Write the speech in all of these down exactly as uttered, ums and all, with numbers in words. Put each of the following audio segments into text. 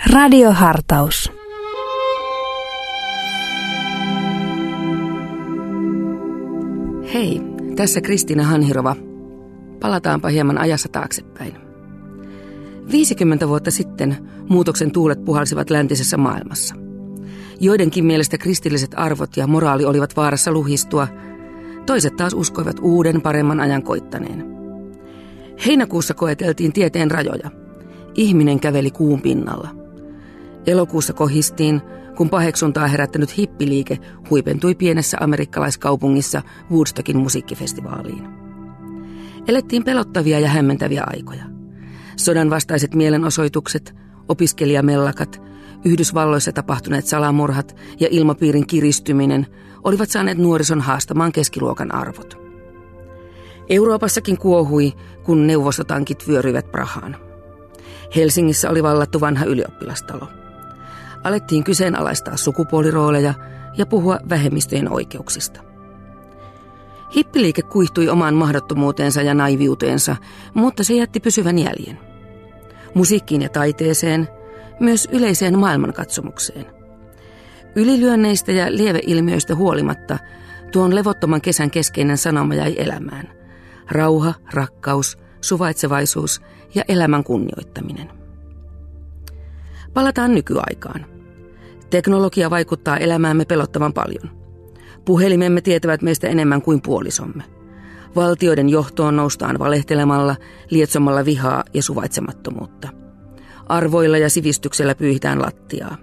Radiohartaus. Hei, tässä Kristiina Hanhirova. Palataanpa hieman ajassa taaksepäin. viisikymmentä vuotta sitten muutoksen tuulet puhalsivat läntisessä maailmassa. Joidenkin mielestä kristilliset arvot ja moraali olivat vaarassa luhistua, toiset taas uskoivat uuden paremman ajan koittaneen. Heinäkuussa koeteltiin tieteen rajoja. Ihminen käveli kuun pinnalla. Elokuussa kohistiin, kun paheksuntaa herättänyt hippiliike huipentui pienessä amerikkalaiskaupungissa Woodstockin musiikkifestivaaliin. Elettiin pelottavia ja hämmentäviä aikoja. Sodan vastaiset mielenosoitukset, opiskelijamellakat, Yhdysvalloissa tapahtuneet salamurhat ja ilmapiirin kiristyminen olivat saaneet nuorison haastamaan keskiluokan arvot. Euroopassakin kuohui, kun neuvostotankit vyöryivät Prahaan. Helsingissä oli vallattu vanha ylioppilastalo. Alettiin kyseenalaistaa sukupuolirooleja ja puhua vähemmistöjen oikeuksista. Hippiliike kuihtui omaan mahdottomuuteensa ja naiviuteensa, mutta se jätti pysyvän jäljen. Musiikkiin ja taiteeseen, myös yleiseen maailmankatsomukseen. Ylilyönneistä ja lieveilmiöistä huolimatta tuon levottoman kesän keskeinen sanoma jäi elämään. Rauha, rakkaus, suvaitsevaisuus ja elämän kunnioittaminen. Palataan nykyaikaan. Teknologia vaikuttaa elämäämme pelottavan paljon. Puhelimemme tietävät meistä enemmän kuin puolisomme. Valtioiden johtoon noustaan valehtelemalla, lietsomalla vihaa ja suvaitsemattomuutta. Arvoilla ja sivistyksellä pyyhitään lattiaa.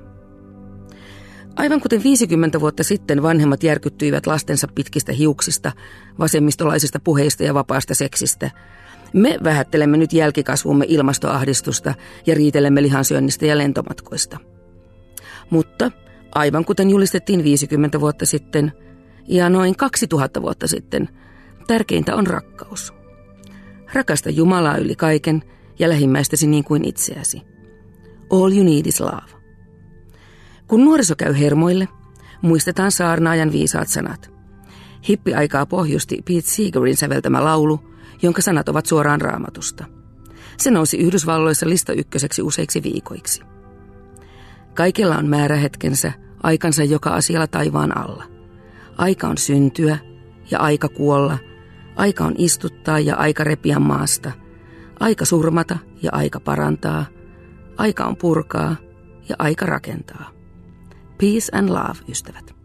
Aivan kuten viisikymmentä vuotta sitten vanhemmat järkyttyivät lastensa pitkistä hiuksista, vasemmistolaisista puheista ja vapaasta seksistä, me vähättelemme nyt jälkikasvumme ilmastoahdistusta ja riitelemme lihansyönnistä ja lentomatkoista. Mutta aivan kuten julistettiin viisikymmentä vuotta sitten ja noin kaksituhatta vuotta sitten, tärkeintä on rakkaus. Rakasta Jumalaa yli kaiken ja lähimmäistäsi niin kuin itseäsi. All you need is love. Kun nuoriso käy hermoille, muistetaan saarnaajan viisaat sanat. Hippiaikaa pohjusti Pete Seegerin säveltämä laulu, jonka sanat ovat suoraan Raamatusta. Se nousi Yhdysvalloissa lista ykköseksi useiksi viikoiksi. Kaikella on määrähetkensä, aikansa joka asialla taivaan alla. Aika on syntyä ja aika kuolla, aika on istuttaa ja aika repiä maasta, aika surmata ja aika parantaa, aika on purkaa ja aika rakentaa. Peace and love, ystävät.